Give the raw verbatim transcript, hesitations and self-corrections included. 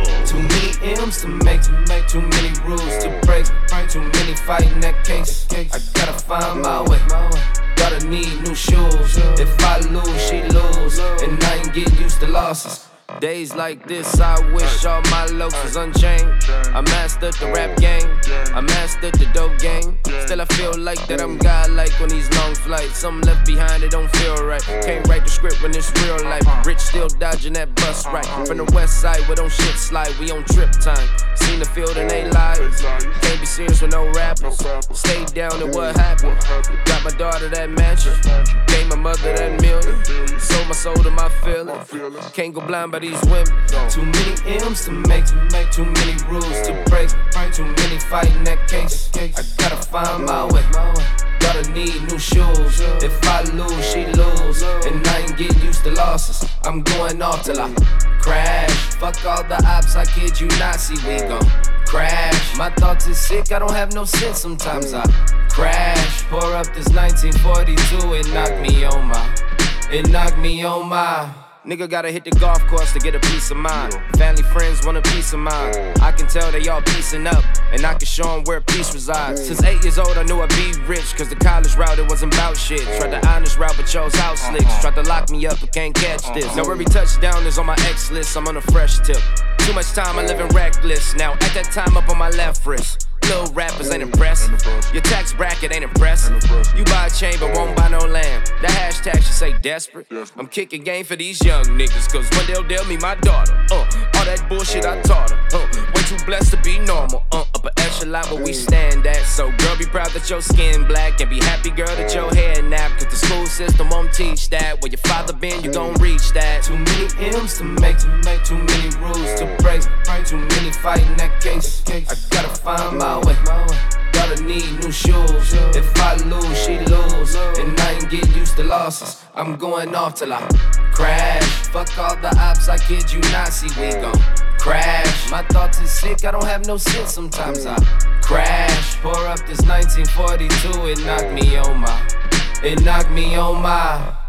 Too many M's to make, to make too many rules to break. Too many fighting that case. I gotta find my way. Gotta need new shoes. If I lose, she lose, and I ain't get used to losses. Days like this, I wish all my looks was unchained. I mastered the rap game, I mastered the dope game. Still I feel like that I'm God-like on these long flights. Something left behind, it don't feel right. Can't write the script when it's real life. Rich still dodging that bus right. From the west side where don't shit slide, we on trip time. Seen the field and they lies. Can't be serious with no rappers. Stay down and what happened? Got my daughter that mansion, gave my mother that million. Sold my soul to my feelings. Can't go blind by these women. Too many M's to make, to make too many rules to break. Too many fighting that case. I gotta find my way. Gotta need new shoes. If I lose, she lose, and I ain't get used to losses. I'm going off till I crash. Fuck all the ops, I kid you not. See, we gon' crash. My thoughts is sick, I don't have no sense. Sometimes I crash. Pour up this nineteen forty-two, it knocked me on my, it knocked me on my. Nigga gotta hit the golf course to get a piece of mind. Family, friends want a piece of mind. I can tell they all piecing up, and I can show them where peace resides. Since eight years old, I knew I'd be rich, cause the college route, it wasn't about shit. Tried the honest route, but chose house slicks. Tried to lock me up, but can't catch this. Now every touchdown is on my X list, I'm on a fresh tip. Too much time, I living reckless. Now at that time, up on my left wrist. Little rappers ain't impressed. Your tax bracket ain't impressive. You buy a chain but won't buy no land. The hashtag should say desperate. I'm kicking game for these young niggas, cause one they'll deal me my daughter. Uh, all that bullshit I taught her. Uh, way too blessed to be normal. Uh, upper echelon where we stand at. So girl, be proud that your skin black, and be happy, girl, that your hair nap. Cause the school system won't teach that. Where your father been, you gon' reach that. Too many M's to make, to make too many rules to break. Too many fighting that case. I gotta find my way. Gotta need new shoes. If I lose, she lose, and I ain't get used to losses. I'm going off till I crash. Fuck all the ops, I kid you not. See, we gon' crash. My thoughts is sick, I don't have no sense. Sometimes I crash. Pour up this nineteen forty-two, it knocked me on my, it knocked me on my.